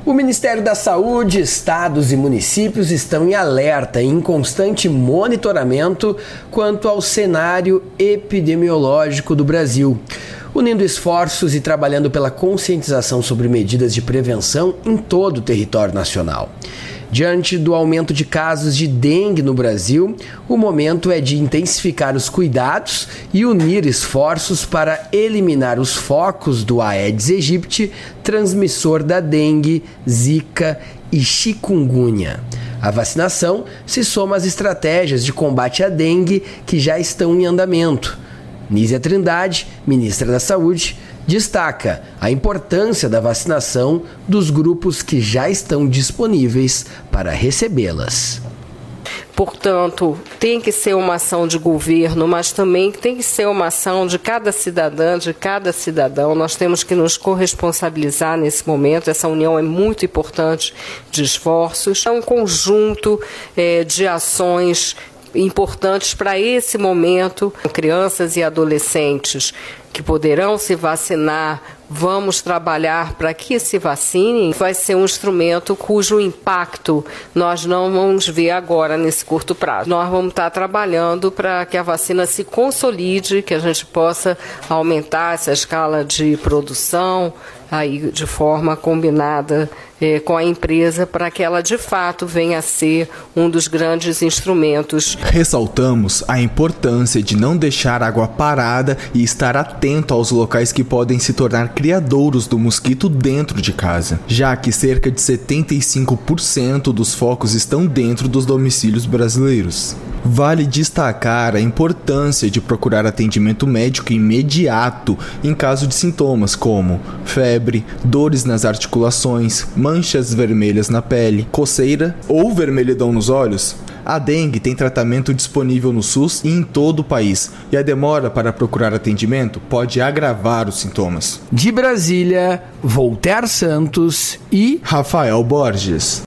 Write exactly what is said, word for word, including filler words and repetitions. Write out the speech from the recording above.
O Ministério da Saúde, estados e municípios estão em alerta e em constante monitoramento quanto ao cenário epidemiológico do Brasil, unindo esforços e trabalhando pela conscientização sobre medidas de prevenção em todo o território nacional. Diante do aumento de casos de dengue no Brasil, o momento é de intensificar os cuidados e unir esforços para eliminar os focos do Aedes aegypti, transmissor da dengue, zika e chikungunya. A vacinação se soma às estratégias de combate à dengue que já estão em andamento. Nízia Trindade, ministra da Saúde, destaca a importância da vacinação dos grupos que já estão disponíveis para recebê-las. Portanto, tem que ser uma ação de governo, mas também tem que ser uma ação de cada cidadã, de cada cidadão. Nós temos que nos corresponsabilizar nesse momento. Essa união é muito importante de esforços. É um conjunto é, de ações importantes para esse momento. Crianças e adolescentes que poderão se vacinar, vamos trabalhar para que se vacinem. Vai ser um instrumento cujo impacto nós não vamos ver agora nesse curto prazo. Nós vamos estar trabalhando para que a vacina se consolide, que a gente possa aumentar essa escala de produção aí de forma combinada eh, com a empresa para que ela de fato venha a ser um dos grandes instrumentos. Ressaltamos a importância de não deixar água parada e estar atento aos locais que podem se tornar criadouros do mosquito dentro de casa, já que cerca de setenta e cinco por cento dos focos estão dentro dos domicílios brasileiros. Vale destacar a importância de procurar atendimento médico imediato em caso de sintomas como febre, dores nas articulações, manchas vermelhas na pele, coceira ou vermelhidão nos olhos. A dengue tem tratamento disponível no SUS e em todo o país, e a demora para procurar atendimento pode agravar os sintomas. De Brasília, Voltaire Santos e Rafael Borges.